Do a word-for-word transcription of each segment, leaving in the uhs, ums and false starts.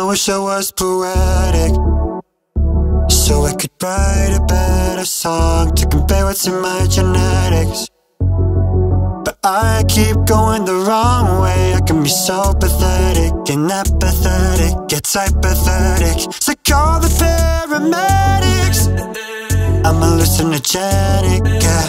wish I was poetic, so I could write a better song to compare what's in my genetics. But I keep going the wrong way. I can be so pathetic and apathetic, it's hypathetic. So call the paramedics, I'm hallucinogenic, yeah.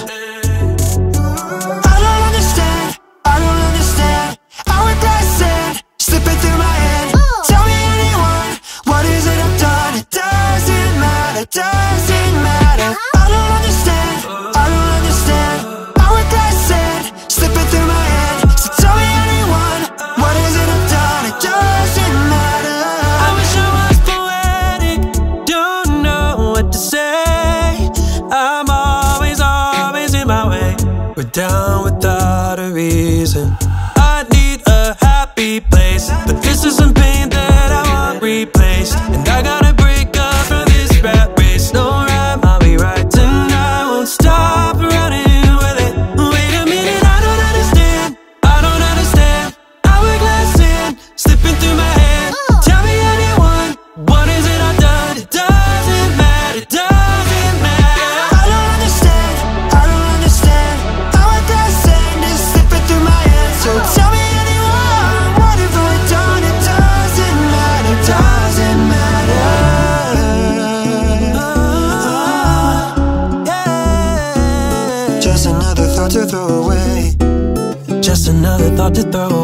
I don't understand, I don't understand. Hourglass sand slipping through my hand. Tell me anyone, what is it I've done? It doesn't matter, doesn't matter. I don't understand, I don't understand. Hourglass sand slipping through my hand. So tell me anyone, what is it I've done? It doesn't matter. I wish I was poetic, don't know what to say. I'm always, always in my way. We're down without a reason. I need a happy place, but this is some pain that I want replaced. And I gotta break up from this rat race. No rhyme, I'll be right tonight. Won't stop running with it. Wait a minute, I don't understand, I don't understand. Hourglass sand slipping through my hand. Tell me anyone, what is it I've done? It doesn't matter, it doesn't matter. I don't understand, I don't understand. Hourglass sand is slipping through my hand. So tell me anyone, what have I done? It doesn't matter, doesn't matter. Yeah. Just another thought to throw away. Just another thought to throw